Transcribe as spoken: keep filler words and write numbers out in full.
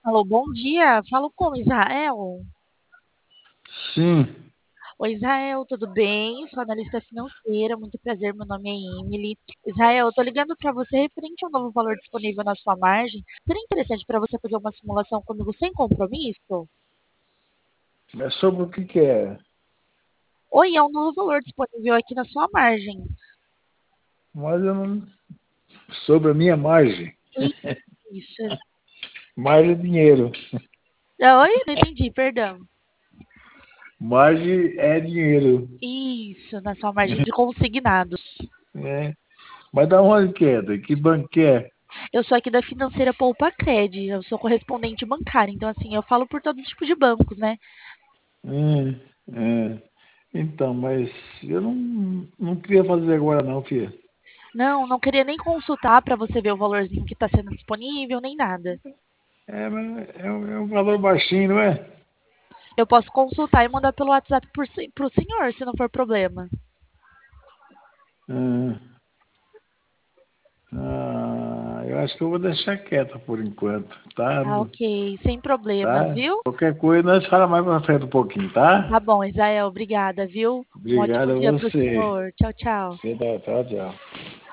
Alô, bom dia. Falo com Israel. Sim, Oi, Israel, tudo bem? Sou analista financeira. Muito prazer, meu nome é Emily. Israel, eu tô ligando para você referente ao novo valor disponível na sua margem. Seria interessante para você fazer uma simulação comigo sem compromisso? é sobre o que que é. Oi, é um novo valor disponível aqui na sua margem. Mas eu não. Sobre a minha margem. Isso. Margem é dinheiro. Oi, não entendi, perdão. Margem é dinheiro. Isso, na sua margem de consignados. Né? Mas da onde que é? Da que banco que é? Eu sou aqui da financeira Poupa Cred, eu sou correspondente bancária, então assim, eu falo por todo tipo de bancos, né? Hum, é. Então, mas eu não, não queria fazer agora não, filha. Não, não queria nem consultar para você ver o valorzinho que está sendo disponível, nem nada. É, mas é, um é um valor baixinho, não é? Eu posso consultar e mandar pelo WhatsApp para o senhor, se não for problema. Ah, ah, eu acho que eu vou deixar quieto por enquanto, tá? Tá, ok, sem problemas, Tá? viu? Qualquer coisa nós fala mais pra frente um pouquinho, tá? Tá bom, Israel, obrigada, viu? Um ótimo Obrigado a dia para o você. senhor. Tchau, tchau. Você dá, tchau, tchau.